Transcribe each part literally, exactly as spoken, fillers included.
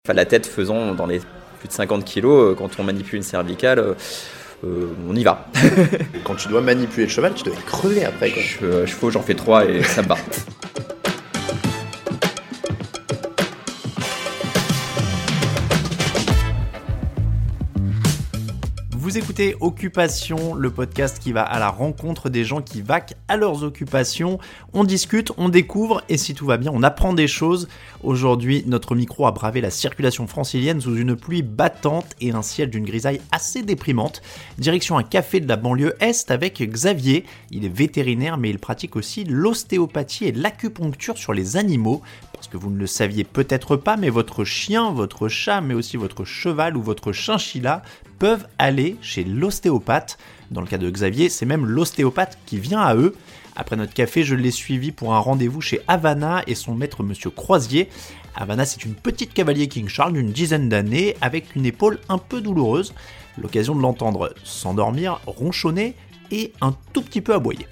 Enfin, la tête faisant dans les plus de cinquante kilos, quand on manipule une cervicale, euh, on y va. Quand tu dois manipuler le cheval, tu dois crever après, quoi. Je, je faux, j'en fais trois et ça me bat. Vous écoutez Occupation, le podcast qui va à la rencontre des gens qui vaquent à leurs occupations. On discute, on découvre et si tout va bien, on apprend des choses. Aujourd'hui, notre micro a bravé la circulation francilienne sous une pluie battante et un ciel d'une grisaille assez déprimante. Direction un café de la banlieue Est avec Xavier. Il est vétérinaire mais il pratique aussi l'ostéopathie et l'acupuncture sur les animaux. Parce que vous ne le saviez peut-être pas, mais votre chien, votre chat, mais aussi votre cheval ou votre chinchilla peuvent aller chez l'ostéopathe. Dans le cas de Xavier, c'est même l'ostéopathe qui vient à eux. Après notre café, je l'ai suivi pour un rendez-vous chez Havana et son maître Monsieur Croisier. Havana, c'est une petite cavalier King Charles d'une dizaine d'années avec une épaule un peu douloureuse. L'occasion de l'entendre s'endormir, ronchonner et un tout petit peu aboyer.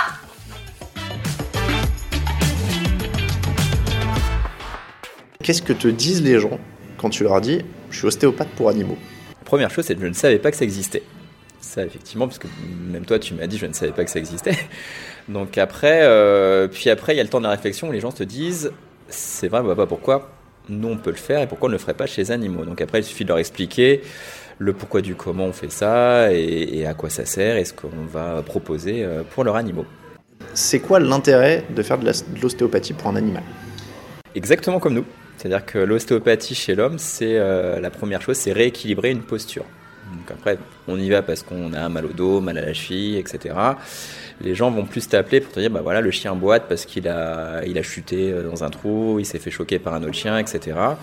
Qu'est-ce que te disent les gens quand tu leur dis « je suis ostéopathe pour animaux » ? Première chose, c'est que je ne savais pas que ça existait. Ça, effectivement, parce que même toi, tu m'as dit, je ne savais pas que ça existait. Donc après, euh, puis après, il y a le temps de la réflexion où les gens se disent, c'est vrai, bah, bah, pourquoi nous on peut le faire et pourquoi on ne le ferait pas chez les animaux. Donc après, il suffit de leur expliquer le pourquoi du comment on fait ça et, et à quoi ça sert et ce qu'on va proposer pour leurs animaux. C'est quoi l'intérêt de faire de, la, de l'ostéopathie pour un animal ? Exactement comme nous. C'est-à-dire que l'ostéopathie chez l'homme, c'est euh, la première chose, c'est rééquilibrer une posture. Donc après, on y va parce qu'on a mal au dos, mal à la cheville, et cetera. Les gens vont plus t'appeler pour te dire, bah voilà, le chien boite parce qu'il a, il a chuté dans un trou, il s'est fait choquer par un autre chien, et cetera.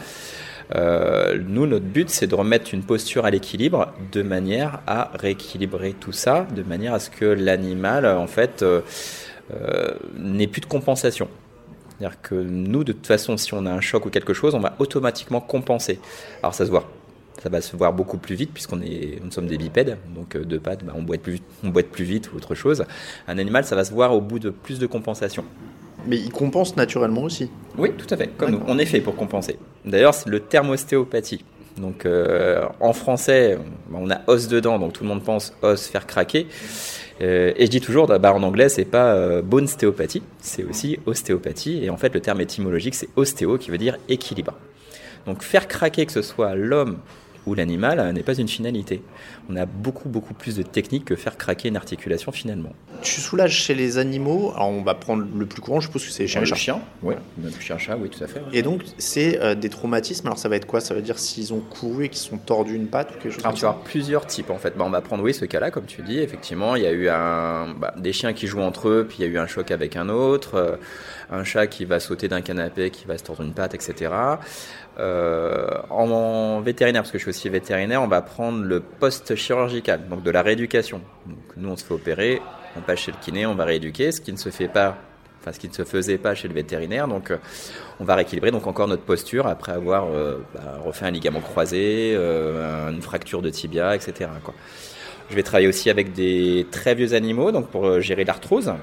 Euh, nous, notre but, c'est de remettre une posture à l'équilibre de manière à rééquilibrer tout ça, de manière à ce que l'animal, en fait, euh, euh, n'ait plus de compensation. C'est-à-dire que nous, de toute façon, si on a un choc ou quelque chose, on va automatiquement compenser. Alors ça se voit, ça va se voir beaucoup plus vite puisqu'on est, nous sommes des bipèdes, donc deux pattes, bah, on boite plus vite, on boite plus vite ou autre chose. Un animal, ça va se voir au bout de plus de compensation. Mais il compense naturellement aussi. Oui, tout à fait, comme D'accord. nous. On est fait pour compenser. D'ailleurs, c'est le terme ostéopathie. Donc euh, en français, on a os dedans, donc tout le monde pense os, faire craquer. Euh, et je dis toujours, bah, en anglais, c'est pas euh, bone stéopathie, c'est aussi ostéopathie. Et en fait, le terme étymologique, c'est ostéo, qui veut dire équilibre. Donc faire craquer, que ce soit l'homme ou l'animal, euh, n'est pas une finalité. On a beaucoup, beaucoup plus de techniques que faire craquer une articulation finalement. Tu soulages chez les animaux, alors on va prendre le plus courant, je suppose que c'est les chiens et Le chats. chien, oui, le chien, chat, oui, tout à fait. Ouais. Et donc, c'est euh, des traumatismes, alors ça va être quoi ? Ça veut dire s'ils ont couru et qu'ils se sont tordus une patte ou quelque chose Alors comme tu vas ça ? avoir plusieurs types en fait. Bah, on va prendre oui ce cas-là comme tu dis. Effectivement, il y a eu un, bah, des chiens qui jouent entre eux, puis il y a eu un choc avec un autre, euh, un chat qui va sauter d'un canapé, qui va se tordre une patte, et cetera. Euh, en, en vétérinaire, parce que je suis aussi vétérinaire, on va prendre le post-chirurgical, donc de la rééducation. Donc, nous, on se fait opérer, on passe chez le kiné, on va rééduquer, ce qui ne se fait pas. Enfin, ce qui ne se faisait pas chez le vétérinaire, donc euh, on va rééquilibrer donc encore notre posture après avoir euh, bah, refait un ligament croisé, euh, une fracture de tibia, et cetera, quoi. Je vais travailler aussi avec des très vieux animaux, donc pour euh, gérer l'arthrose,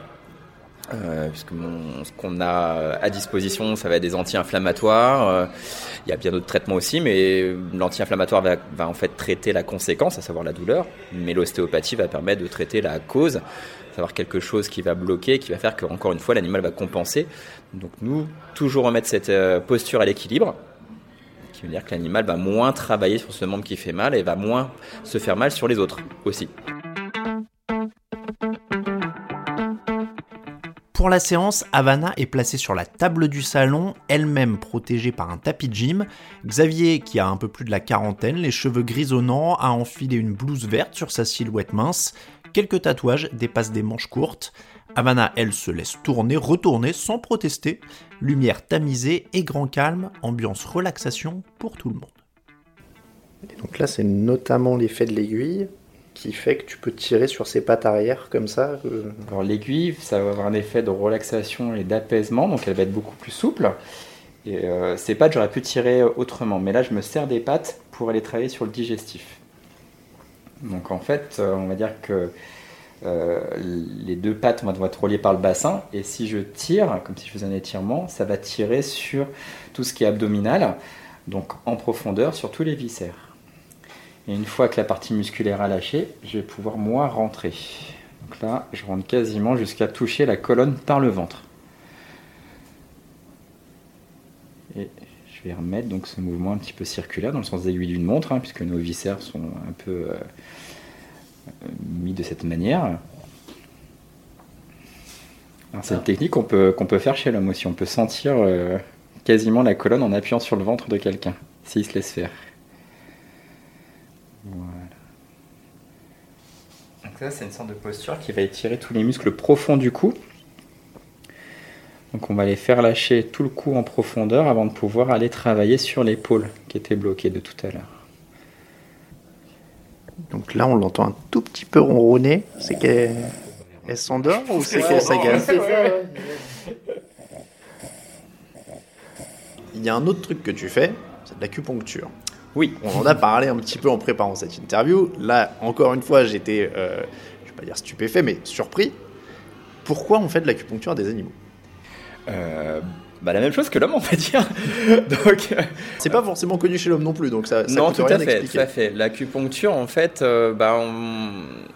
euh, puisque mon, ce qu'on a à disposition, ça va être des anti-inflammatoires. Euh, il y a bien d'autres traitements aussi, mais l'anti-inflammatoire va, va en fait traiter la conséquence, à savoir la douleur, mais l'ostéopathie va permettre de traiter la cause. Avoir quelque chose qui va bloquer, qui va faire qu'encore une fois l'animal va compenser. Donc nous, toujours remettre cette euh, posture à l'équilibre, qui veut dire que l'animal va moins travailler sur ce membre qui fait mal et va moins se faire mal sur les autres aussi. Pour la séance, Havana est placée sur la table du salon, elle-même protégée par un tapis de gym. Xavier, qui a un peu plus de la quarantaine, les cheveux grisonnants, a enfilé une blouse verte sur sa silhouette mince. Quelques tatouages dépassent des manches courtes. Havana, elle, se laisse tourner, retourner sans protester. Lumière tamisée et grand calme, ambiance relaxation pour tout le monde. Et donc là, c'est notamment l'effet de l'aiguille qui fait que tu peux tirer sur ses pattes arrière comme ça. Euh... Alors l'aiguille, ça va avoir un effet de relaxation et d'apaisement, donc elle va être beaucoup plus souple. Et euh, ces pattes, j'aurais pu tirer autrement, mais là, je me sers des pattes pour aller travailler sur le digestif. Donc en fait, euh, on va dire que euh, les deux pattes vont être reliées par le bassin, et si je tire, comme si je faisais un étirement, ça va tirer sur tout ce qui est abdominal. donc en profondeur sur tous les viscères. Et une fois que la partie musculaire a lâché, je vais pouvoir moi rentrer. Donc là, je rentre quasiment jusqu'à toucher la colonne par le ventre. Et je vais remettre donc ce mouvement un petit peu circulaire dans le sens d'aiguille d'une montre, hein, puisque nos viscères sont un peu euh, mis de cette manière. Alors, c'est une technique qu'on peut, qu'on peut faire chez l'homme aussi. On peut sentir euh, quasiment la colonne en appuyant sur le ventre de quelqu'un, s'il se laisse faire. Voilà. Donc ça, c'est une sorte de posture qui va étirer tous les muscles profonds du cou. Donc on va les faire lâcher tout le cou en profondeur avant de pouvoir aller travailler sur l'épaule qui était bloquée de tout à l'heure. Donc là, on l'entend un tout petit peu ronronner. C'est qu'elle elle s'endort ou c'est qu'elle s'agace? Il y a un autre truc que tu fais, c'est de l'acupuncture. Oui. On en a parlé un petit peu en préparant cette interview. Là, encore une fois, j'étais, euh, je ne vais pas dire stupéfait, mais surpris. Pourquoi on fait de l'acupuncture à des animaux? Euh, bah la même chose que l'homme, on va dire. Donc, euh, c'est pas forcément connu chez l'homme non plus, donc ça, ça non, coûte tout rien à fait, d'expliquer. tout à fait. L'acupuncture, en fait, euh, bah, on,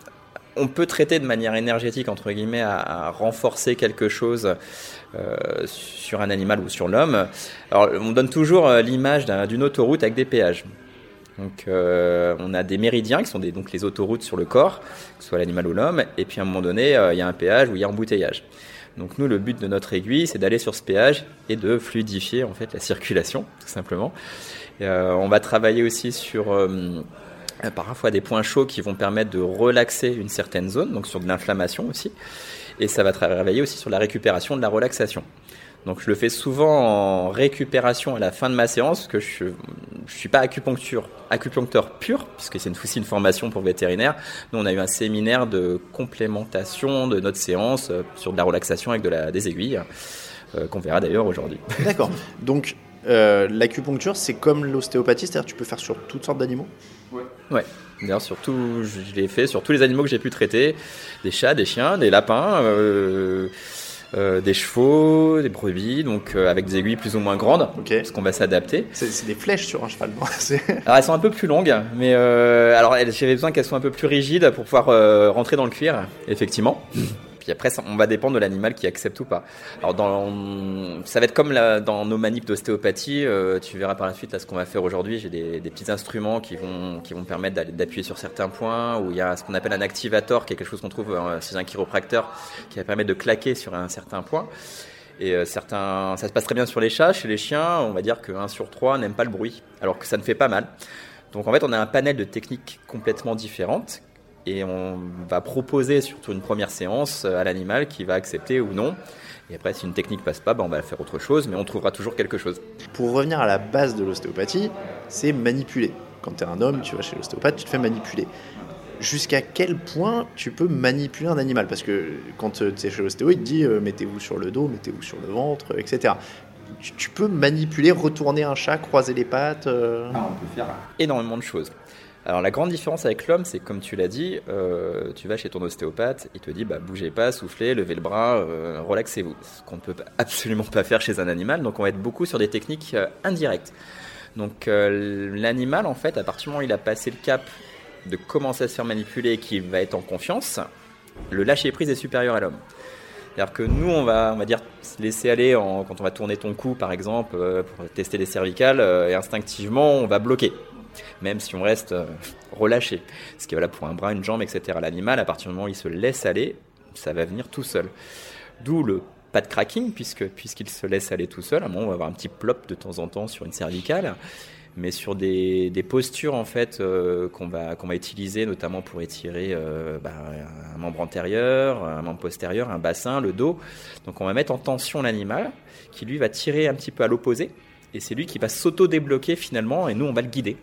on peut traiter de manière énergétique, entre guillemets, à, à renforcer quelque chose euh, sur un animal ou sur l'homme. Alors, on donne toujours l'image d'un, d'une autoroute avec des péages. Donc, euh, on a des méridiens qui sont des, donc les autoroutes sur le corps, que ce soit l'animal ou l'homme, et puis à un moment donné, euh, il y a un péage où il y a embouteillage. Donc nous, le but de notre aiguille, c'est d'aller sur ce péage et de fluidifier en fait la circulation, tout simplement. Et, euh, on va travailler aussi sur euh, parfois des points chauds qui vont permettre de relaxer une certaine zone, donc sur de l'inflammation aussi. Et ça va travailler aussi sur la récupération de la relaxation. Donc je le fais souvent en récupération à la fin de ma séance, parce que je ne suis pas acupuncture, acupuncteur pur, puisque c'est une, aussi une formation pour vétérinaire. Nous, on a eu un séminaire de complémentation de notre séance euh, sur de la relaxation avec de la, des aiguilles, euh, qu'on verra d'ailleurs aujourd'hui. D'accord. Donc euh, l'acupuncture, c'est comme l'ostéopathie, c'est-à-dire que tu peux faire sur toutes sortes d'animaux? Ouais. Ouais. D'ailleurs, surtout, je l'ai fait sur tous les animaux que j'ai pu traiter, des chats, des chiens, des lapins... Euh, Euh, des chevaux, des brebis, donc euh, avec des aiguilles plus ou moins grandes, okay. Parce qu'on va s'adapter. C'est, c'est des flèches sur un cheval. Alors elles sont un peu plus longues, mais euh, alors j'avais besoin qu'elles soient un peu plus rigides pour pouvoir euh, rentrer dans le cuir, effectivement. Puis après, ça, on va dépendre de l'animal qui accepte ou pas. Alors, dans, ça va être comme la, dans nos manipes d'ostéopathie. Euh, tu verras par la suite là, ce qu'on va faire aujourd'hui. J'ai des, des petits instruments qui vont, qui vont permettre d'appuyer sur certains points. Où il y a ce qu'on appelle un activator, qui est quelque chose qu'on trouve euh, chez un chiropracteur, qui va permettre de claquer sur un certain point. Et euh, certains, ça se passe très bien sur les chats. Chez les chiens, on va dire que un sur trois n'aime pas le bruit, alors que ça ne fait pas mal. Donc, en fait, on a un panel de techniques complètement différentes. Et on va proposer surtout une première séance à l'animal qui va accepter ou non. Et après, si une technique passe pas, ben on va faire autre chose, mais on trouvera toujours quelque chose. Pour revenir à la base de l'ostéopathie, c'est manipuler. Quand tu es un homme, tu vas chez l'ostéopathe, tu te fais manipuler. Jusqu'à quel point tu peux manipuler un animal? Parce que quand tu es chez l'ostéo, il te dit euh, mettez-vous sur le dos, mettez-vous sur le ventre, et cetera. Tu, tu peux manipuler, retourner un chat, croiser les pattes euh... ah, On peut faire énormément de choses. Alors la grande différence avec l'homme, c'est que comme tu l'as dit, euh, tu vas chez ton ostéopathe, il te dit bah, bougez pas, soufflez, levez le bras, euh, relaxez-vous. Ce qu'on ne peut absolument pas faire chez un animal, donc on va être beaucoup sur des techniques euh, indirectes. Donc euh, l'animal, en fait, à partir du moment où il a passé le cap de commencer à se faire manipuler et qu'il va être en confiance, le lâcher-prise est supérieur à l'homme. C'est-à-dire que nous, on va, on va dire, se laisser aller en, quand on va tourner ton cou, par exemple, euh, pour tester les cervicales, euh, et instinctivement, on va bloquer. Même si on reste euh, relâché. Ce qui est valable pour un bras, une jambe, et cetera. L'animal, à partir du moment où il se laisse aller, ça va venir tout seul. D'où le pas de cracking, puisque, puisqu'il se laisse aller tout seul. À un moment, on va avoir un petit plop de temps en temps sur une cervicale, mais sur des, des postures en fait, euh, qu'on, va, qu'on va utiliser, notamment pour étirer euh, bah, un membre antérieur, un membre postérieur, un bassin, le dos. Donc on va mettre en tension l'animal, qui lui va tirer un petit peu à l'opposé. Et c'est lui qui va s'auto-débloquer finalement, et nous on va le guider.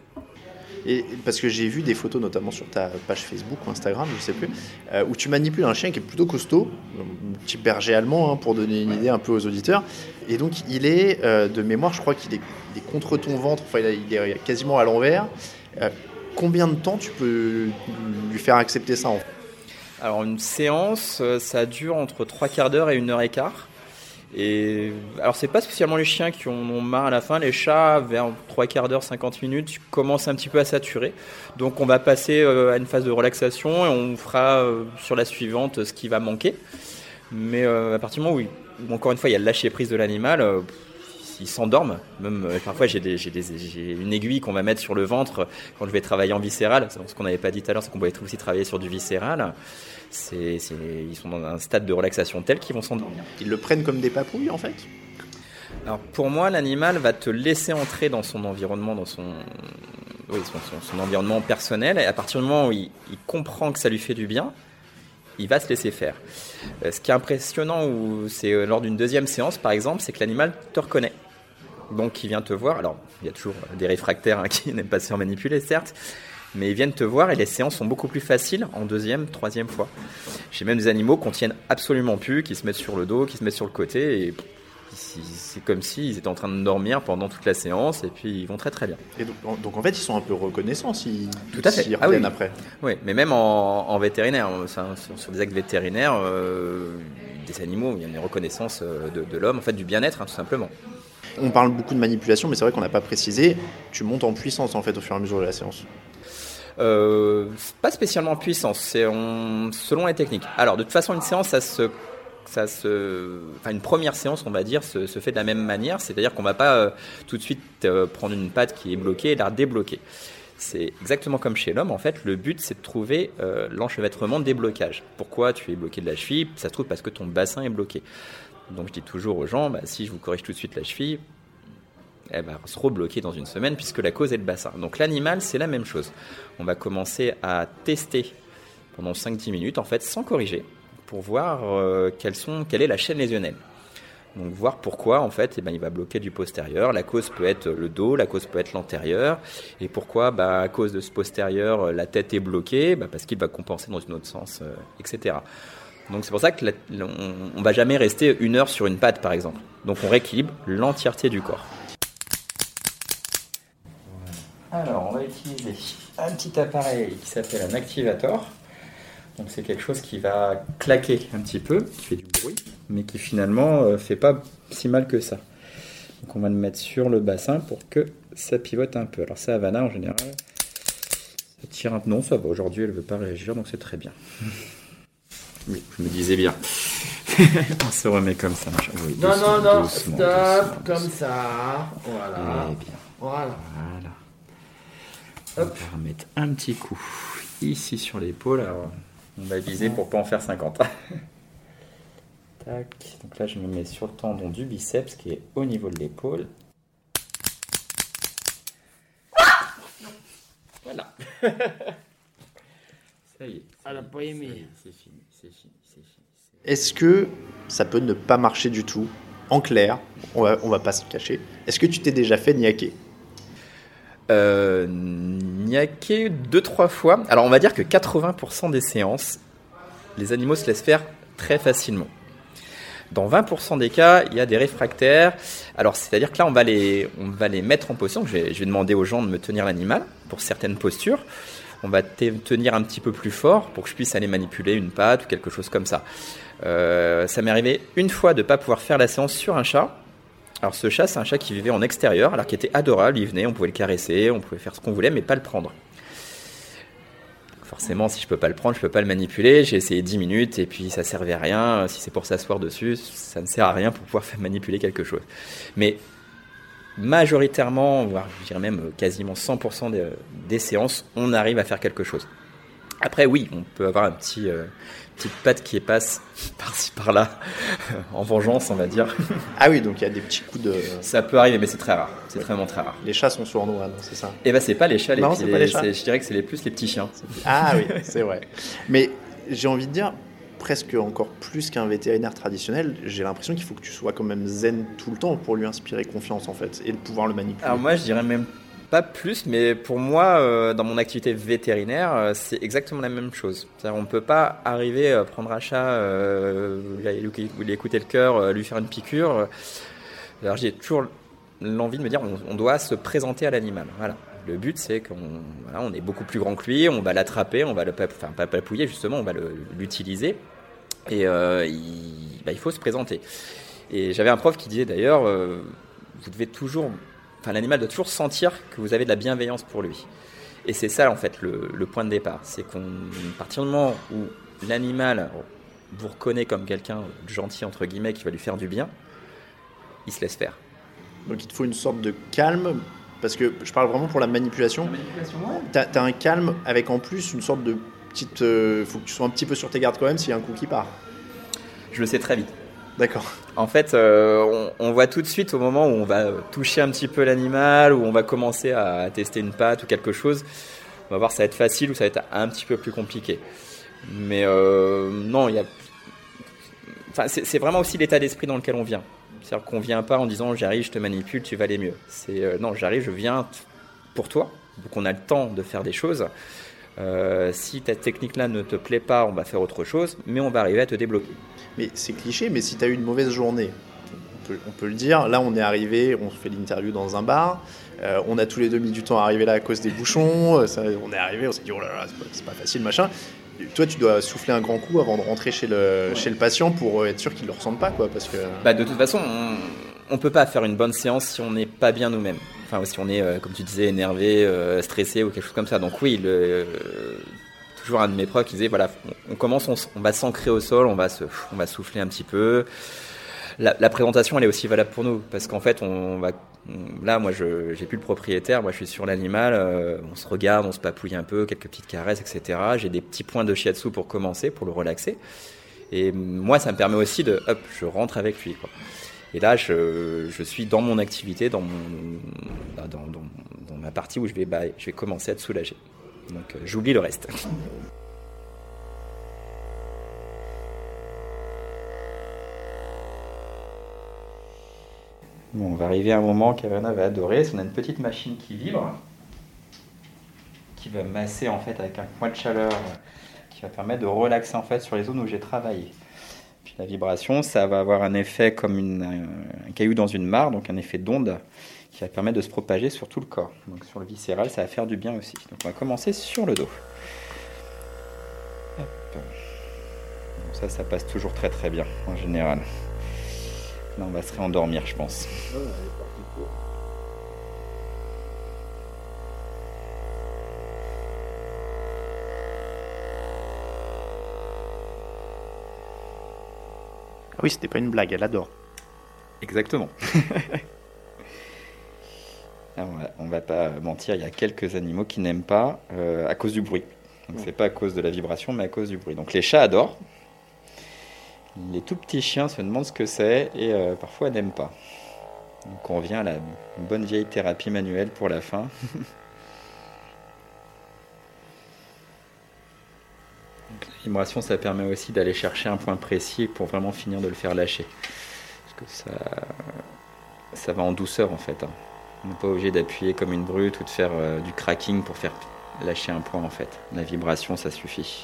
Et parce que j'ai vu des photos, notamment sur ta page Facebook ou Instagram, je ne sais plus, euh, où tu manipules un chien qui est plutôt costaud, un petit berger allemand, hein, pour donner une idée un peu aux auditeurs. Et donc il est, euh, de mémoire, je crois qu'il est, il est contre ton ventre, enfin il est quasiment à l'envers. Euh, combien de temps tu peux lui faire accepter ça en fait? Alors une séance, ça dure entre trois quarts d'heure et une heure et quart. Et alors c'est pas spécialement les chiens qui en ont marre à la fin, les chats vers trois quarts d'heure, cinquante minutes commencent un petit peu à saturer. Donc on va passer à une phase de relaxation et on fera sur la suivante ce qui va manquer. Mais euh, à partir du moment où, encore une fois, il y a le lâcher prise de l'animal, euh, ils s'endorment. Même euh, parfois j'ai, des, j'ai, des, j'ai une aiguille qu'on va mettre sur le ventre quand je vais travailler en viscéral. C'est ce qu'on n'avait pas dit tout à l'heure, c'est qu'on pouvait aussi travailler sur du viscéral. C'est, c'est, ils sont dans un stade de relaxation tel qu'ils vont s'endormir. Ils le prennent comme des papouilles en fait ? Alors pour moi, l'animal va te laisser entrer dans son environnement, dans son, oui, son, son, son environnement personnel. Et à partir du moment où il, il comprend que ça lui fait du bien, il va se laisser faire. Euh, ce qui est impressionnant, où c'est euh, lors d'une deuxième séance par exemple, c'est que l'animal te reconnaît. Donc il vient te voir. Alors il y a toujours des réfractaires hein, qui n'aiment pas se faire manipuler, certes. Mais ils viennent te voir et les séances sont beaucoup plus faciles en deuxième, troisième fois. J'ai même des animaux qu'on tienne absolument plus, qui se mettent sur le dos, qui se mettent sur le côté et c'est comme s'ils étaient en train de dormir pendant toute la séance et puis ils vont très très bien. Et donc, donc en fait ils sont un peu reconnaissants s'ils, Tout à fait. s'ils ah reviennent oui. après. Oui, mais même en, en vétérinaire, sur, sur des actes vétérinaires, euh, des animaux, il y a une reconnaissance de, de l'homme, en fait du bien-être hein, tout simplement. On parle beaucoup de manipulation, mais c'est vrai qu'on n'a pas précisé, tu montes en puissance en fait au fur et à mesure de la séance. Euh, pas spécialement en puissance, c'est on, selon les techniques. Alors de toute façon une séance ça se, ça se, enfin une première séance on va dire se, se fait de la même manière, c'est-à-dire qu'on va pas euh, tout de suite euh, prendre une patte qui est bloquée et la débloquer. C'est exactement comme chez l'homme en fait, le but c'est de trouver euh, l'enchevêtrement des blocages. Pourquoi tu es bloqué de la cheville ? Ça se trouve parce que ton bassin est bloqué. Donc je dis toujours aux gens, bah, si je vous corrige tout de suite la cheville, elle va se rebloquer dans une semaine puisque la cause est le bassin. Donc l'animal, c'est la même chose. On va commencer à tester pendant cinq à dix minutes, en fait, sans corriger, pour voir euh, quelles sont, quelle est la chaîne lésionnelle. Donc voir pourquoi, en fait, eh ben, il va bloquer du postérieur. La cause peut être le dos, la cause peut être l'antérieur. Et pourquoi, bah, à cause de ce postérieur, la tête est bloquée, bah, parce qu'il va compenser dans un autre sens, euh, et cetera. Donc c'est pour ça qu'on ne va jamais rester une heure sur une patte, par exemple. Donc on rééquilibre l'entièreté du corps. Alors, on va utiliser un petit appareil qui s'appelle un activator. Donc, c'est quelque chose qui va claquer un petit peu, qui fait du bruit, mais qui finalement ne euh, fait pas si mal que ça. Donc, on va le mettre sur le bassin pour que ça pivote un peu. Alors, ça, Havana, en général, ça tire un peu. Non, ça va. Aujourd'hui, elle ne veut pas réagir, donc c'est très bien. Oui, je me disais bien. On se remet comme ça. Oui, non, doucement, non, non, doucement, stop, doucement, comme doucement. ça. Voilà. Eh bien. Voilà. Voilà. On va remettre un petit coup ici sur l'épaule. Alors, on va viser pour ne pas en faire cinquante. Tac. Donc là, je me mets sur le tendon du biceps qui est au niveau de l'épaule. Voilà. Ça y est. Elle n'a pas aimé. C'est fini, c'est fini, c'est fini. Est-ce que ça peut ne pas marcher du tout ? En clair, on va, on va pas se cacher. Est-ce que tu t'es déjà fait niaquer ? Euh, niaquer deux, trois fois. Alors, on va dire que quatre-vingts pour cent des séances, les animaux se laissent faire très facilement. Dans vingt pour cent des cas, il y a des réfractaires. Alors, c'est-à-dire que là, on va les, on va les mettre en position. Je vais, je vais demander aux gens de me tenir l'animal pour certaines postures. On va te tenir un petit peu plus fort pour que je puisse aller manipuler une patte ou quelque chose comme ça. Euh, ça m'est arrivé une fois de ne pas pouvoir faire la séance sur un chat. Alors ce chat, c'est un chat qui vivait en extérieur, alors qui était adorable. Il venait, on pouvait le caresser, on pouvait faire ce qu'on voulait, mais pas le prendre. Forcément, si je peux pas le prendre, je peux pas le manipuler. J'ai essayé dix minutes et puis ça servait à rien. Si c'est pour s'asseoir dessus, ça ne sert à rien pour pouvoir faire manipuler quelque chose. Mais majoritairement, voire je dirais même quasiment cent pour cent des, des séances, on arrive à faire quelque chose. Après, oui, on peut avoir un petit, euh, petite patte qui passe par-ci par-là, en vengeance, on va dire. Ah oui, donc il y a des petits coups de... Ça peut arriver, mais c'est très rare. C'est vraiment très rare. Les chats sont sournois, non, c'est ça ? Et ben, c'est pas les chats, les, Non, petits, c'est les, pas les chats. c'est, je dirais que c'est les plus les petits chiens. Ah oui, c'est vrai. Mais j'ai envie de dire, presque encore plus qu'un vétérinaire traditionnel, j'ai l'impression qu'il faut que tu sois quand même zen tout le temps pour lui inspirer confiance, en fait, et de pouvoir le manipuler. Alors moi, je dirais même pas plus, mais pour moi, euh, dans mon activité vétérinaire, euh, c'est exactement la même chose. C'est-à-dire, on ne peut pas arriver à prendre un chat, euh, lui, lui écouter le cœur, euh, lui faire une piqûre. Alors j'ai toujours l'envie de me dire, on, on doit se présenter à l'animal. Voilà. Le but, c'est qu'on voilà, on est beaucoup plus grand que lui, on va l'attraper, on va le enfin, pas papouiller justement, on va le, l'utiliser et euh, il, bah, il faut se présenter. Et j'avais un prof qui disait d'ailleurs, euh, vous devez toujours, enfin l'animal doit toujours sentir que vous avez de la bienveillance pour lui. Et c'est ça en fait le, le point de départ, c'est qu'à partir du moment où l'animal vous reconnaît comme quelqu'un de gentil entre guillemets qui va lui faire du bien, il se laisse faire. Donc il te faut une sorte de calme, parce que je parle vraiment pour la manipulation. La manipulation, ouais. T'as, t'as un calme avec en plus une sorte de petite... Il euh, faut que tu sois un petit peu sur tes gardes quand même s'il y a un coup qui part. Je le sais très vite. D'accord. En fait, euh, on, on voit tout de suite au moment où on va toucher un petit peu l'animal, où on va commencer à tester une patte ou quelque chose, on va voir si ça va être facile ou ça va être un petit peu plus compliqué. Mais euh, non, il y a... Enfin, c'est, c'est vraiment aussi l'état d'esprit dans lequel on vient. C'est-à-dire qu'on ne vient pas en disant j'arrive, je te manipule, tu vas aller mieux. C'est euh, non, j'arrive, je viens pour toi. Donc on a le temps de faire des choses. Euh, si ta technique-là ne te plaît pas, on va faire autre chose, mais on va arriver à te débloquer. Mais c'est cliché, mais si tu as eu une mauvaise journée, on peut, on peut le dire, là on est arrivé, on fait l'interview dans un bar, euh, on a tous les deux mis du temps à arriver là à cause des bouchons, ça, on est arrivé, on s'est dit oh là là, c'est pas, c'est pas facile, machin. Et toi tu dois souffler un grand coup avant de rentrer chez le, ouais. chez le patient pour être sûr qu'il ne le ressente pas, quoi, parce que... Bah, de toute façon, on ne peut pas faire une bonne séance si on n'est pas bien nous-mêmes. Enfin, si on est, euh, comme tu disais, énervé, euh, stressé ou quelque chose comme ça. Donc oui, le, euh, toujours un de mes profs qui disait, voilà, on, on commence, on, on va s'ancrer au sol, on va, se, on va souffler un petit peu. La, la présentation, elle est aussi valable pour nous, parce qu'en fait, on va, on, là, moi, je j'ai plus le propriétaire, moi, je suis sur l'animal, euh, on se regarde, on se papouille un peu, quelques petites caresses, et cetera. J'ai des petits points de shiatsu pour commencer, pour le relaxer. Et moi, ça me permet aussi de, hop, je rentre avec lui, quoi. Et là, je, je suis dans mon activité, dans, mon, dans, dans, dans ma partie où je vais, bah, je vais commencer à être soulagé. Donc, euh, j'oublie le reste. Bon, on va arriver à un moment qu'Ariana va adorer. On a une petite machine qui vibre, qui va masser en fait avec un point de chaleur, qui va permettre de relaxer en fait sur les zones où j'ai travaillé. Puis la vibration, ça va avoir un effet comme une, un, un caillou dans une mare, donc un effet d'onde qui va permettre de se propager sur tout le corps. Donc sur le viscéral, ça va faire du bien aussi. Donc on va commencer sur le dos. Hop. Donc ça, ça passe toujours très très bien en général. Là, on va se réendormir, je pense. Ah oui, c'était pas une blague, elle adore. Exactement. Alors, on ne va pas mentir, il y a quelques animaux qui n'aiment pas euh, à cause du bruit. Donc c'est pas à cause de la vibration, mais à cause du bruit. Donc les chats adorent. Les tout petits chiens se demandent ce que c'est et euh, parfois n'aiment pas. Donc on revient à la bonne vieille thérapie manuelle pour la fin. La vibration, ça permet aussi d'aller chercher un point précis pour vraiment finir de le faire lâcher. Parce que ça, ça va en douceur en fait. Hein. On n'est pas obligé d'appuyer comme une brute ou de faire euh, du cracking pour faire lâcher un point en fait. La vibration, ça suffit.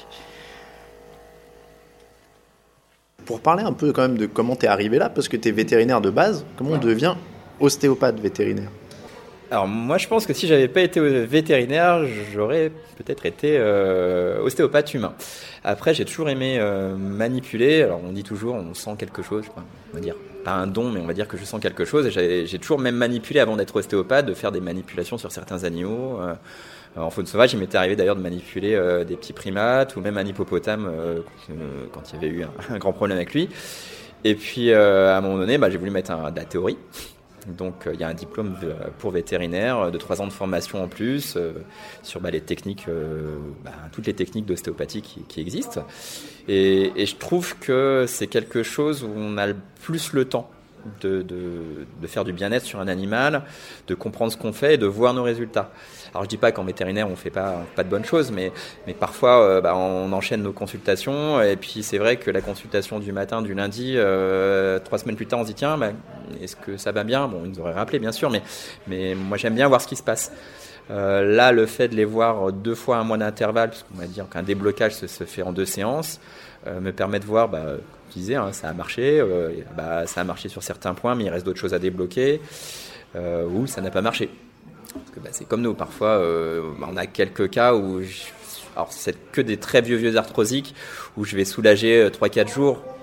Pour parler un peu quand même de comment tu es arrivé là, parce que tu es vétérinaire de base, comment on devient ostéopathe vétérinaire ? Alors moi je pense que si j'avais pas été vétérinaire, j'aurais peut-être été euh, ostéopathe humain. Après j'ai toujours aimé euh, manipuler, alors on dit toujours on sent quelque chose, je sais pas, on va dire pas un don mais on va dire que je sens quelque chose et j'ai, j'ai toujours même manipulé avant d'être ostéopathe, de faire des manipulations sur certains animaux. Euh, en faune sauvage il m'était arrivé d'ailleurs de manipuler euh, des petits primates ou même un hippopotame euh, quand il y avait eu un, un grand problème avec lui. Et puis euh, à un moment donné bah, j'ai voulu mettre un, de la théorie. Donc il euh, y a un diplôme de, pour vétérinaire de trois ans de formation en plus euh, sur bah, les techniques, euh, bah, toutes les techniques d'ostéopathie qui, qui existent. Et, et je trouve que c'est quelque chose où on a le plus le temps de, de, de faire du bien-être sur un animal, de comprendre ce qu'on fait et de voir nos résultats. Alors je dis pas qu'en vétérinaire on fait pas pas de bonnes choses, mais mais parfois euh, bah, on enchaîne nos consultations et puis c'est vrai que la consultation du matin du lundi, euh, trois semaines plus tard on se dit tiens bah, est-ce que ça va bien ? Bon ils nous auraient rappelé bien sûr, mais mais moi j'aime bien voir ce qui se passe. Euh, là le fait de les voir deux fois à un mois d'intervalle, parce qu'on va dire qu'un déblocage se, se fait en deux séances, euh, me permet de voir bah, je disais, hein, ça a marché, euh, bah, ça a marché sur certains points, mais il reste d'autres choses à débloquer, euh, ou ça n'a pas marché. Parce que bah, c'est comme nous, parfois, euh, bah, on a quelques cas où, je, alors c'est que des très vieux vieux arthrosiques, où je vais soulager trois quatre jours,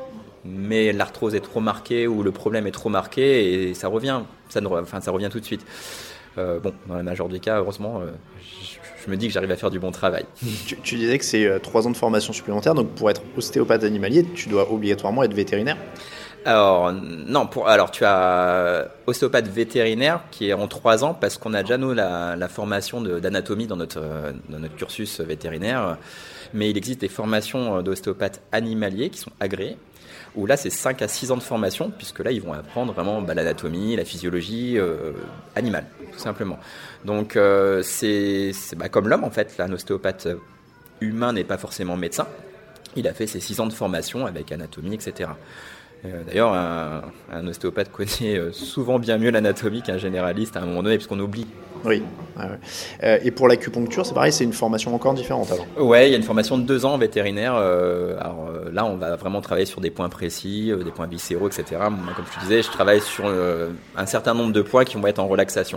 mais l'arthrose est trop marquée ou le problème est trop marqué et ça revient, ça, ne, enfin, ça revient tout de suite. Euh, bon, dans la majeure des cas, heureusement, euh, je, je me dis que j'arrive à faire du bon travail. Tu, tu disais que c'est euh, trois ans de formation supplémentaire, donc pour être ostéopathe animalier, tu dois obligatoirement être vétérinaire. Alors, non, pour, alors tu as ostéopathe vétérinaire qui est en trois ans parce qu'on a déjà, nous, la, la formation de, d'anatomie dans notre, dans notre cursus vétérinaire. Mais il existe des formations d'ostéopathe animalier qui sont agréées, où là, c'est cinq à six ans de formation, puisque là, ils vont apprendre vraiment bah, l'anatomie, la physiologie euh, animale, tout simplement. Donc, euh, c'est, c'est bah, comme l'homme, en fait. Là, un ostéopathe humain n'est pas forcément médecin. Il a fait ses six ans de formation avec anatomie, et cetera. D'ailleurs, un, un ostéopathe connaît souvent bien mieux l'anatomie qu'un généraliste à un moment donné, parce qu'on oublie. Oui. Ouais, ouais. Euh, et pour l'acupuncture, c'est pareil, c'est une formation encore différente alors. Ouais, il y a une formation de deux ans en vétérinaire. Euh, alors euh, là, on va vraiment travailler sur des points précis, euh, des points viscéraux, et cetera. Moi, comme je te disais, je travaille sur euh, un certain nombre de points qui vont être en relaxation.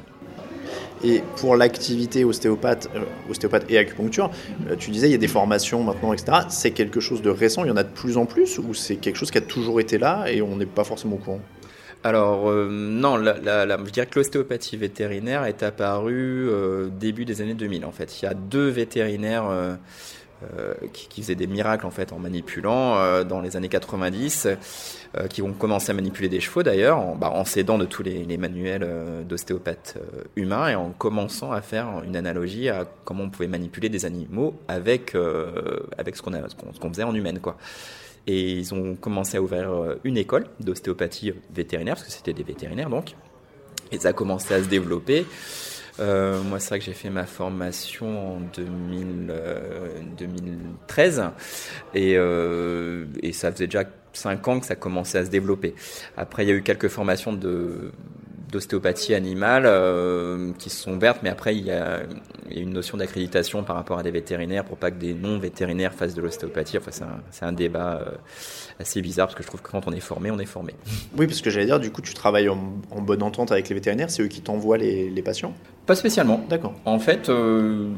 Et pour l'activité ostéopathe, euh, ostéopathe et acupuncture, euh, tu disais il y a des formations maintenant, et cetera. C'est quelque chose de récent, il y en a de plus en plus, ou c'est quelque chose qui a toujours été là et on n'est pas forcément au courant? Alors euh, non, la, la, la, je dirais que l'ostéopathie vétérinaire est apparue euh, début des années deux mille. En fait, il y a deux vétérinaires euh, euh, qui, qui faisaient des miracles en fait en manipulant euh, dans les années quatre-vingt-dix, euh, qui vont commencer à manipuler des chevaux d'ailleurs, en, bah, en s'aidant de tous les, les manuels euh, d'ostéopathes euh, humains et en commençant à faire une analogie à comment on pouvait manipuler des animaux avec euh, avec ce qu'on a, ce qu'on, ce qu'on faisait en humaine, quoi. Et ils ont commencé à ouvrir une école d'ostéopathie vétérinaire, parce que c'était des vétérinaires donc. Et ça a commencé à se développer. Euh, moi, c'est vrai que j'ai fait ma formation en deux mille, euh, deux mille treize. Et, euh, et ça faisait déjà cinq ans que ça commençait à se développer. Après, il y a eu quelques formations de... d'ostéopathie animale euh, qui se sont ouvertes, mais après il y, a, il y a une notion d'accréditation par rapport à des vétérinaires pour pas que des non-vétérinaires fassent de l'ostéopathie. Enfin, c'est un, c'est un débat euh, assez bizarre parce que je trouve que quand on est formé, on est formé. Oui, parce que j'allais dire, du coup, tu travailles en, en bonne entente avec les vétérinaires, c'est eux qui t'envoient les, les patients? Pas spécialement. D'accord. En fait, euh,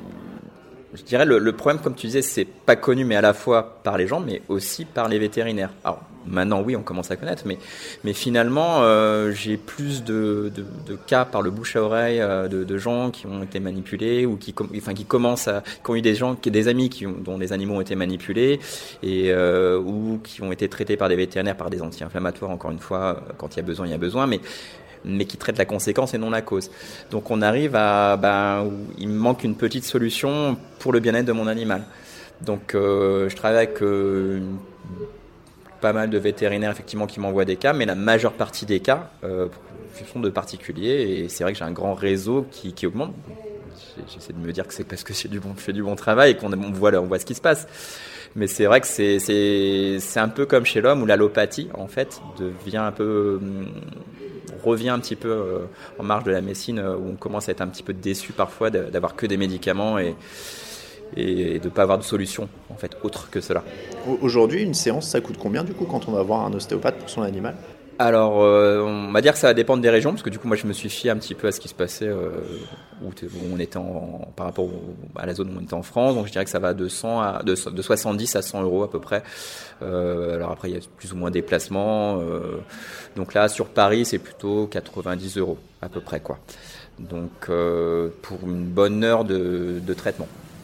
je dirais le, le problème, comme tu disais, c'est pas connu, mais à la fois par les gens, mais aussi par les vétérinaires. Alors, maintenant, oui, on commence à connaître, mais, mais finalement, euh, j'ai plus de, de, de cas par le bouche à oreille euh, de, de gens qui ont été manipulés ou qui, enfin, qui commencent à, qui ont eu des gens, qui, des amis qui ont, dont les animaux ont été manipulés et euh, ou qui ont été traités par des vétérinaires par des anti-inflammatoires. Encore une fois, quand il y a besoin, il y a besoin, mais mais qui traitent la conséquence et non la cause. Donc on arrive à, ben, où il me manque une petite solution pour le bien-être de mon animal. Donc euh, je travaille avec euh, pas mal de vétérinaires effectivement qui m'envoient des cas, mais la majeure partie des cas euh, sont de particuliers et c'est vrai que j'ai un grand réseau qui, qui augmente. J'essaie de me dire que c'est parce que je fais du bon, je fais du bon travail et qu'on on voit, on voit ce qui se passe. Mais c'est vrai que c'est, c'est, c'est un peu comme chez l'homme où l'allopathie, en fait, devient un peu, revient un petit peu euh, en marge de la médecine où on commence à être un petit peu déçu parfois d'avoir que des médicaments et, et de ne pas avoir de solution, en fait, autre que cela. Aujourd'hui, une séance, ça coûte combien, du coup, quand on va voir un ostéopathe pour son animal ? Alors, euh, on va dire que ça va dépendre des régions, parce que du coup, moi, je me suis fié un petit peu à ce qui se passait euh, où, où on était en, en, par rapport au, à la zone où on était en France. Donc, je dirais que ça va de, cent à, de, de soixante-dix à cent euros à peu près. Euh, alors après, il y a plus ou moins des placements. Euh, donc là, sur Paris, c'est plutôt quatre-vingt-dix euros à peu près, quoi. Donc, euh, pour une bonne heure de, de traitement.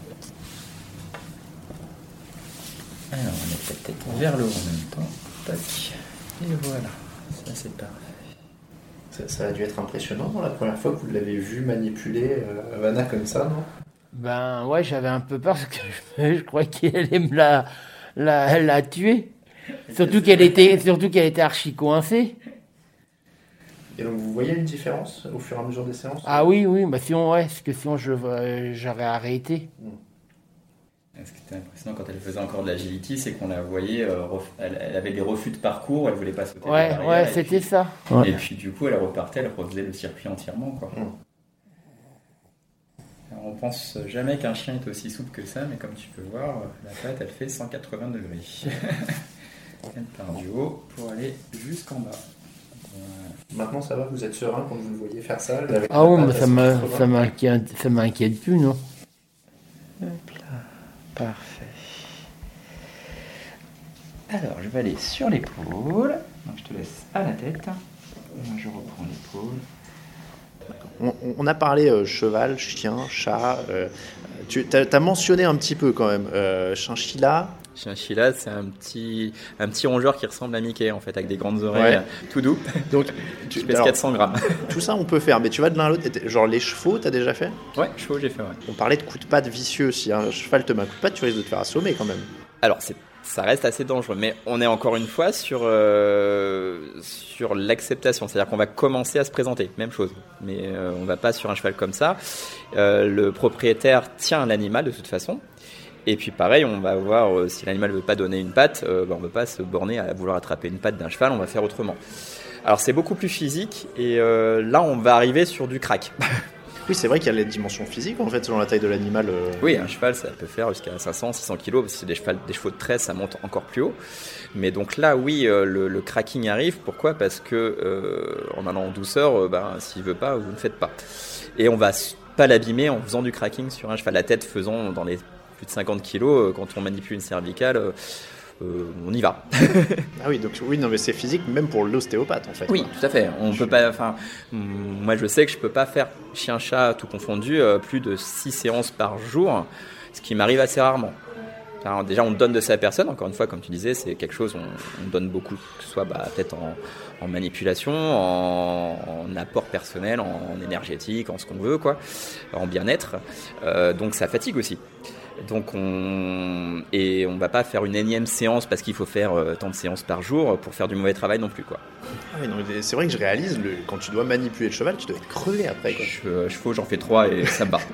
Alors, on met la tête vers le haut en même temps. Tac. Et voilà. Ça, c'est parfait. Ça, ça a dû être impressionnant, non, la première fois que vous l'avez vu manipuler euh, Vanna comme ça, non ? Ben ouais, j'avais un peu peur parce que je, je croyais qu'elle allait me la, la, la tuer. Surtout qu'elle était, surtout qu'elle était archi coincée. Et donc vous voyez une différence au fur et à mesure des séances ? Ah oui, oui, bah sinon, ouais, parce que sinon je, euh, j'aurais arrêté. Mmh. Ce qui était impressionnant quand elle faisait encore de l'agility, c'est qu'on la voyait, euh, ref... elle, elle avait des refus de parcours, elle voulait pas sauter. Ouais, barrières, ouais, c'était puis... ça. Et Ouais. puis du coup, elle repartait, elle refaisait le circuit entièrement, quoi. Mmh. Alors, on pense jamais qu'un chien est aussi souple que ça, mais comme tu peux voir, la patte, elle fait cent quatre-vingts degrés. Elle part du haut pour aller jusqu'en bas. Voilà. Maintenant, ça va, vous êtes serein quand vous le voyez faire ça ? Ah oui, mais ça, m'a, ça, m'inquiète, ça m'inquiète plus, non ? Hop là, parfait. Alors, je vais aller sur l'épaule. Donc, je te laisse à la tête. Je reprends l'épaule. On, on a parlé euh, cheval, chien, chat. Euh, tu as mentionné un petit peu quand même. Euh, chinchilla. Chinchilla, c'est un petit, un petit rongeur qui ressemble à Mickey, en fait, avec des grandes oreilles, ouais. Tout doux. Donc, tu pèses quatre cents grammes. Tout ça, on peut faire, mais tu vas de l'un à l'autre. Genre, les chevaux, t'as déjà fait ? Ouais, chevaux, j'ai fait, ouais. On parlait de coups de patte vicieux. Si un cheval te met un coup de patte, tu risques de te faire assommer quand même. Alors, c'est, ça reste assez dangereux, mais on est encore une fois sur, euh, sur l'acceptation. C'est-à-dire qu'on va commencer à se présenter, même chose. Mais euh, on va pas sur un cheval comme ça. Euh, le propriétaire tient l'animal de toute façon. Et puis pareil, on va voir euh, si l'animal ne veut pas donner une patte, euh, bah, on ne veut pas se borner à vouloir attraper une patte d'un cheval, on va faire autrement. Alors c'est beaucoup plus physique et euh, là on va arriver sur du crack. Oui, c'est vrai qu'il y a les dimensions physiques en fait selon la taille de l'animal. Euh... Oui, un cheval ça peut faire jusqu'à cinq cents, six cents kilos, parce que c'est des chevaux, des chevaux de treize, ça monte encore plus haut. Mais donc là, oui, euh, le, le cracking arrive. Pourquoi ? Parce que euh, en allant en douceur, euh, bah, s'il ne veut pas, vous ne faites pas. Et on va pas l'abîmer en faisant du cracking sur un cheval. La tête faisant dans les plus de cinquante kilos, quand on manipule une cervicale, euh, on y va. Ah oui, donc oui, non, mais c'est physique même pour l'ostéopathe en fait. Oui, quoi. Tout à fait. On je... peut pas. Enfin, moi je sais que je peux pas faire chien-chat tout confondu euh, plus de six séances par jour, ce qui m'arrive assez rarement. Alors, déjà, on donne de sa personne. Encore une fois, comme tu disais, c'est quelque chose on, on donne beaucoup, que ce soit bah, peut-être en, en manipulation, en, en apport personnel, en, en énergétique, en ce qu'on veut, quoi, en bien-être. Euh, donc ça fatigue aussi. Donc on et on va pas faire une énième séance parce qu'il faut faire euh, tant de séances par jour pour faire du mauvais travail non plus, quoi. Ah oui, non, c'est vrai que je réalise le, quand tu dois manipuler le cheval, tu dois être crevé après, quoi. Je, chevaux, j'en fais trois et ça me bat.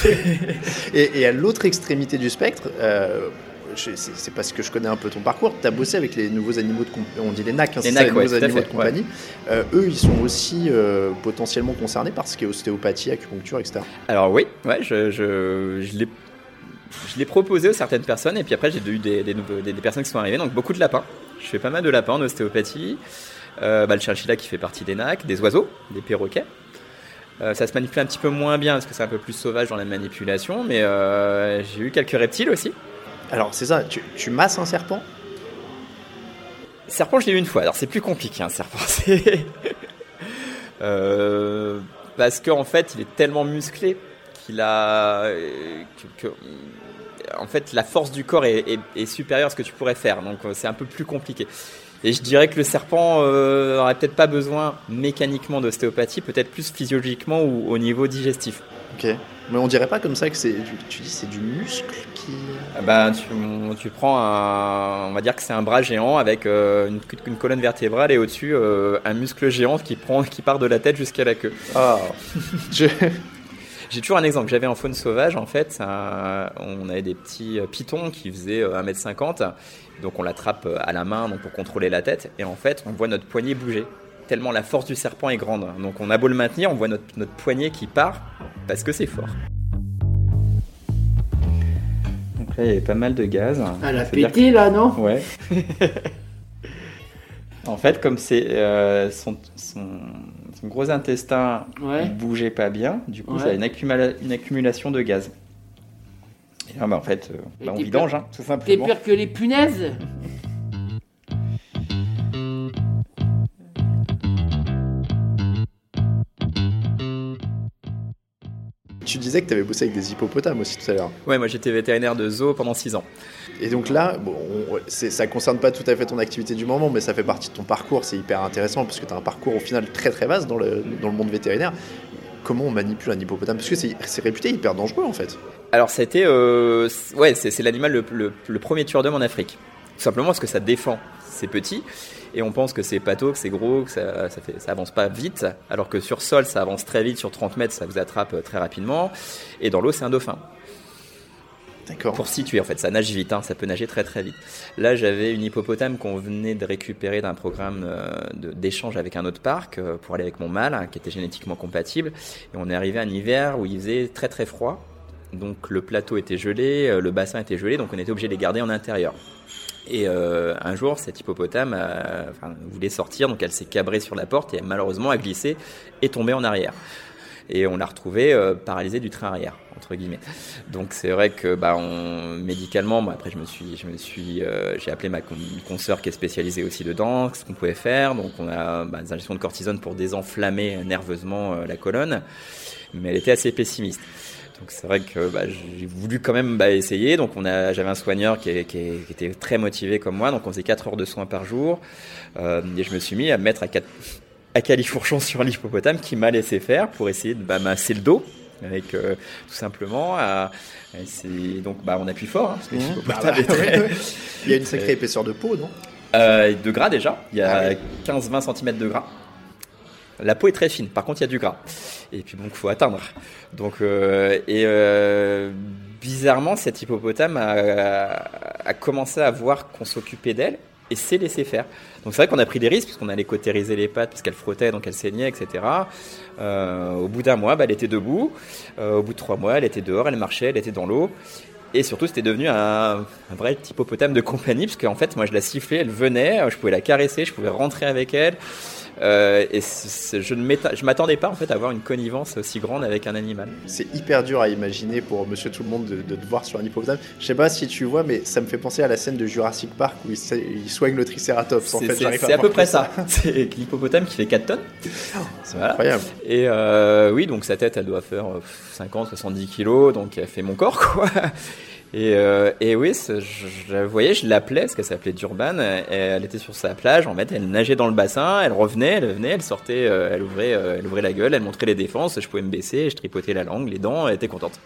et, et à l'autre extrémité du spectre, euh, je, c'est, c'est parce que je connais un peu ton parcours. Tu as bossé avec les nouveaux animaux de compagnie, on dit les N A C, hein, les c'est N A C, ça, les ouais, nouveaux animaux fait, de compagnie. Ouais. Euh, eux, ils sont aussi euh, potentiellement concernés par ce qui est ostéopathie, acupuncture, et cetera. Alors oui, ouais, je, je, je l'ai. Je l'ai proposé aux certaines personnes et puis après j'ai eu des, des, des, des personnes qui sont arrivées, donc beaucoup de lapins. Je fais pas mal de lapins en ostéopathie. Euh, bah, le chinchilla qui fait partie des N A C, des oiseaux, des perroquets. Euh, ça se manipule un petit peu moins bien parce que c'est un peu plus sauvage dans la manipulation, mais euh, j'ai eu quelques reptiles aussi. Alors c'est ça, tu, tu masses un serpent ? Serpent, je l'ai eu une fois. Alors c'est plus compliqué un serpent. C'est... euh, parce qu'en fait il est tellement musclé qu'il a que, que, en fait la force du corps est, est, est supérieure à ce que tu pourrais faire, donc c'est un peu plus compliqué. Et je dirais que le serpent euh, aurait peut-être pas besoin mécaniquement d'ostéopathie, peut-être plus physiologiquement ou au niveau digestif. Ok, mais on dirait pas comme ça que c'est, tu dis c'est du muscle qui... Ah ben, tu, tu prends un, on va dire que c'est un bras géant avec euh, une, une colonne vertébrale et au-dessus euh, un muscle géant qui, prend, qui part de la tête jusqu'à la queue. Ah, je... J'ai toujours un exemple. J'avais en faune sauvage, en fait, un, on avait des petits pitons qui faisaient un mètre cinquante. Donc on l'attrape à la main donc pour contrôler la tête. Et en fait, on voit notre poignet bouger. Tellement la force du serpent est grande. Donc on a beau le maintenir, on voit notre, notre poignet qui part parce que c'est fort. Donc là, il y avait pas mal de gaz. Elle a pété, que... là, non ? Ouais. En fait, comme c'est euh, son... son... son gros intestin ouais. ne bougeait pas bien, du coup ouais. ça a une, accumula- une accumulation de gaz. Et là, bah, en fait, euh, bah, on vidange, hein, tout simplement. T'es pire que les punaises. Tu disais que tu avais bossé avec des hippopotames aussi tout à l'heure. Ouais, moi j'étais vétérinaire de zoo pendant six ans. Et donc là, bon, on, c'est, ça ne concerne pas tout à fait ton activité du moment, mais ça fait partie de ton parcours, c'est hyper intéressant parce que tu as un parcours au final très très vaste dans le, dans le monde vétérinaire. Comment on manipule un hippopotame ? Parce que c'est, c'est réputé hyper dangereux en fait. Alors ça a été, euh, ouais, c'est, c'est l'animal le, le, le premier tueur d'hommes en Afrique. Tout simplement parce que ça défend ses petits. Et on pense que c'est pâteau, que c'est gros, que ça, ça, fait, ça avance pas vite, alors que sur sol, ça avance très vite, sur trente mètres, ça vous attrape très rapidement. Et dans l'eau, c'est un dauphin. D'accord. Pour situer, en fait, ça nage vite, hein, ça peut nager très très vite. Là, j'avais une hippopotame qu'on venait de récupérer d'un programme euh, de, d'échange avec un autre parc euh, pour aller avec mon mâle, hein, qui était génétiquement compatible. Et on est arrivé à un hiver où il faisait très très froid. Donc le plateau était gelé, euh, le bassin était gelé, donc on était obligé de les garder en intérieur. Et euh, un jour, cette hippopotame a, enfin, voulait sortir, donc elle s'est cabrée sur la porte et malheureusement a glissé et tombé en arrière. et on l'a retrouvé euh, paralysé du train arrière, entre guillemets. Donc c'est vrai que bah, on, médicalement, moi, après je me suis, je me suis, euh, j'ai appelé ma con- consoeur qui est spécialisée aussi dedans, ce qu'on pouvait faire. Donc on a bah, des injections de cortisone pour désenflammer nerveusement euh, la colonne, mais elle était assez pessimiste. Donc c'est vrai que bah, j'ai voulu quand même bah, essayer. Donc on a, j'avais un soigneur qui, est, qui, est, qui était très motivé comme moi. Donc on faisait quatre heures de soins par jour. Euh, et je me suis mis à me mettre à, quatre, à califourchon sur l'hippopotame qui m'a laissé faire pour essayer de bah, masser le dos. Avec euh, tout simplement, à, à essayer, donc bah, on appuie fort. Hein, parce que Mmh. bah, Bah, très, ouais. Il y a une sacrée épaisseur de peau, non? euh, De gras déjà. Il y a Ah oui. quinze à vingt centimètres de gras. La peau est très fine, par contre il y a du gras. Et puis bon, il faut atteindre. Donc, euh, et euh, bizarrement, cette hippopotame a, a commencé à voir qu'on s'occupait d'elle et s'est laissé faire. Donc c'est vrai qu'on a pris des risques puisqu'on allait cautériser les pattes parce qu'elle frottait, donc elle saignait, et cetera. Euh, au bout d'un mois, bah, elle était debout. Euh, au bout de trois mois, elle était dehors, elle marchait, elle était dans l'eau. Et surtout, c'était devenu un, un vrai hippopotame de compagnie parce qu'en fait, moi, je la sifflais, elle venait, je pouvais la caresser, je pouvais rentrer avec elle. Euh, et c'est, c'est, je ne m'éta- je m'attendais pas en fait à avoir une connivence aussi grande avec un animal. C'est hyper dur à imaginer pour Monsieur Tout le Monde de, de te voir sur un hippopotame. Je sais pas si tu vois, mais ça me fait penser à la scène de Jurassic Park où il, sa- il soigne le Triceratops. En C'est, fait, c'est, j'arrive c'est à voir peu près que ça. C'est l'hippopotame qui fait quatre tonnes. C'est Voilà. incroyable. Et euh, oui, donc sa tête, elle doit faire cinquante à soixante-dix kilos, donc elle fait mon corps, quoi. Et, euh, et oui, je, je la voyais, je l'appelais, parce qu'elle s'appelait Durban, et elle était sur sa plage, en fait, elle nageait dans le bassin, elle revenait, elle venait, elle sortait, euh, elle, ouvrait, euh, elle ouvrait la gueule, elle montrait les défenses, je pouvais me baisser, je tripotais la langue, les dents, elle était contente.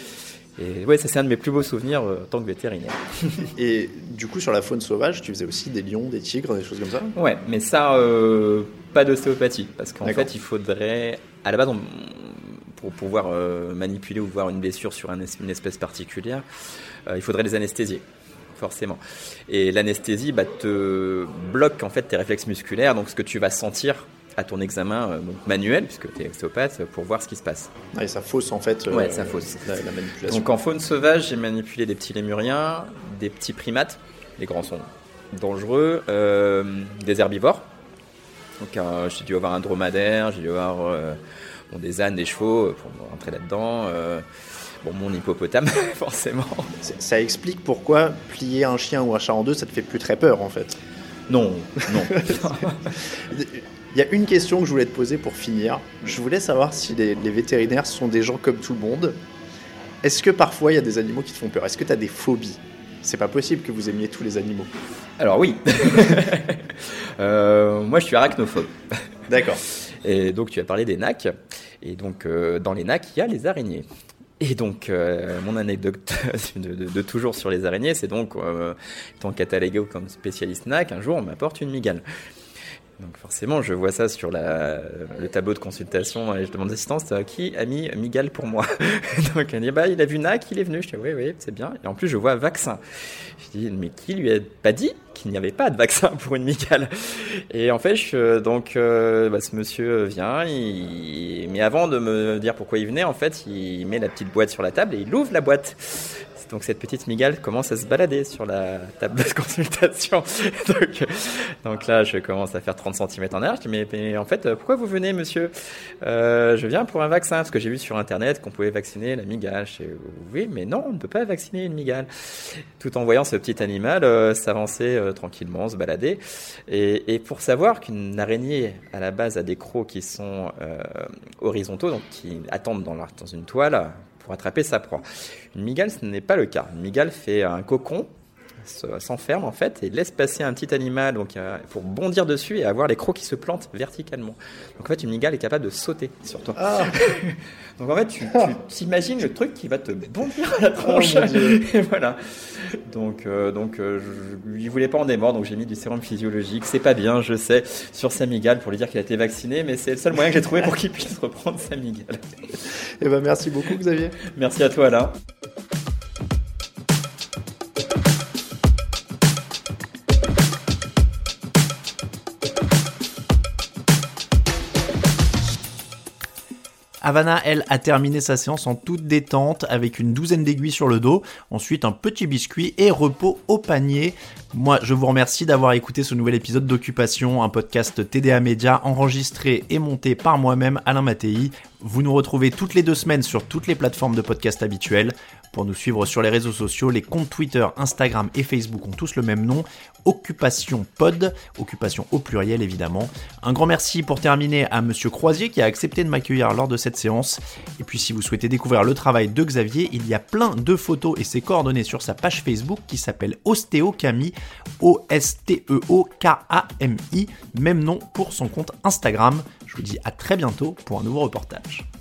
Et ouais, ça c'est un de mes plus beaux souvenirs euh, en tant que vétérinaire. Et du coup, sur la faune sauvage, tu faisais aussi des lions, des tigres, des choses comme ça? Ouais, mais ça, euh, pas d'ostéopathie, parce qu'en D'accord. fait, il faudrait, à la base, on, pour pouvoir euh, manipuler ou voir une blessure sur un, une espèce particulière, euh, il faudrait les anesthésier, forcément. Et l'anesthésie bah, te bloque en fait tes réflexes musculaires, donc ce que tu vas sentir à ton examen euh, donc manuel, puisque tu es ostéopathe, pour voir ce qui se passe. Ah, et ça fausse en fait euh, Ouais, ça fausse. La, la manipulation. Donc en faune sauvage, j'ai manipulé des petits lémuriens, des petits primates, les grands sont dangereux, euh, des herbivores. Donc euh, j'ai dû avoir un dromadaire, j'ai dû avoir euh, bon, des ânes, des chevaux, pour rentrer là-dedans. Euh, bon, mon hippopotame, forcément. C'est- Ça explique pourquoi plier un chien ou un chat en deux, ça te fait plus très peur en fait. Non, non. Il y a une question que je voulais te poser pour finir. Je voulais savoir si les, les vétérinaires sont des gens comme tout le monde. Est-ce que parfois il y a des animaux qui te font peur? Est-ce que tu as des phobies? C'est pas possible que vous aimiez tous les animaux. Alors oui. euh, moi, je suis arachnophobe. D'accord. Et donc, tu as parlé des nacs. Et donc, euh, dans les nacs, il y a les araignées. Et donc, euh, mon anecdote de, de, de toujours sur les araignées, c'est donc, euh, étant catalogué comme spécialiste nac, un jour, on m'apporte une mygale. Donc forcément, je vois ça sur la, le tableau de consultation et je demande l'assistance, euh, qui a mis mygale pour moi? Donc elle dit, bah, il a vu nac, il est venu. Je dis, oui, oui, c'est bien. Et en plus, je vois vaccin. Je dis, mais qui lui a pas dit qu'il n'y avait pas de vaccin pour une mygale? Et en fait, je, donc, euh, bah, ce monsieur vient, il, mais avant de me dire pourquoi il venait, en fait, il met la petite boîte sur la table et il ouvre la boîte. Donc cette petite mygale commence à se balader sur la table de consultation. donc, donc là, je commence à faire trente centimètres en air. Je dis, mais, mais en fait, pourquoi vous venez, monsieur? euh, Je viens pour un vaccin, parce que j'ai vu sur Internet qu'on pouvait vacciner la mygale. Je dis, oui, mais non, on ne peut pas vacciner une mygale. Tout en voyant ce petit animal euh, s'avancer euh, tranquillement, se balader. Et, et pour savoir qu'une araignée, à la base, a des crocs qui sont euh, horizontaux, donc qui attendent dans, la, dans une toile, pour attraper sa proie. Une mygale, ce n'est pas le cas. Une mygale fait un cocon, s'enferme en fait, et laisse passer un petit animal donc, euh, pour bondir dessus et avoir les crocs qui se plantent verticalement. Donc en fait, une mygale est capable de sauter sur toi. Ah. Donc en fait, tu, tu t'imagines le truc qui va te bondir à la tronche. Oh, mon Dieu. Et voilà. Donc, euh, donc euh, je lui voulais pas en démordre, donc j'ai mis du sérum physiologique. C'est pas bien, je sais, sur sa mygale pour lui dire qu'il a été vacciné, mais c'est le seul moyen que j'ai trouvé pour qu'il puisse reprendre sa mygale. Eh ben, merci beaucoup, Xavier. Merci à toi, Alain. Havana, elle, a terminé sa séance en toute détente avec une douzaine d'aiguilles sur le dos, ensuite un petit biscuit et repos au panier. Moi, je vous remercie d'avoir écouté ce nouvel épisode d'Occupation, un podcast T D A Média enregistré et monté par moi-même, Alain Mattei. Vous nous retrouvez toutes les deux semaines sur toutes les plateformes de podcast habituelles. Pour nous suivre sur les réseaux sociaux, les comptes Twitter, Instagram et Facebook ont tous le même nom, Occupation Pod, Occupation au pluriel évidemment. Un grand merci pour terminer à Monsieur Croisier qui a accepté de m'accueillir lors de cette séance. Et puis si vous souhaitez découvrir le travail de Xavier, il y a plein de photos et ses coordonnées sur sa page Facebook qui s'appelle Ostéocami, O S T E O K A M I, même nom pour son compte Instagram. Je vous dis à très bientôt pour un nouveau reportage.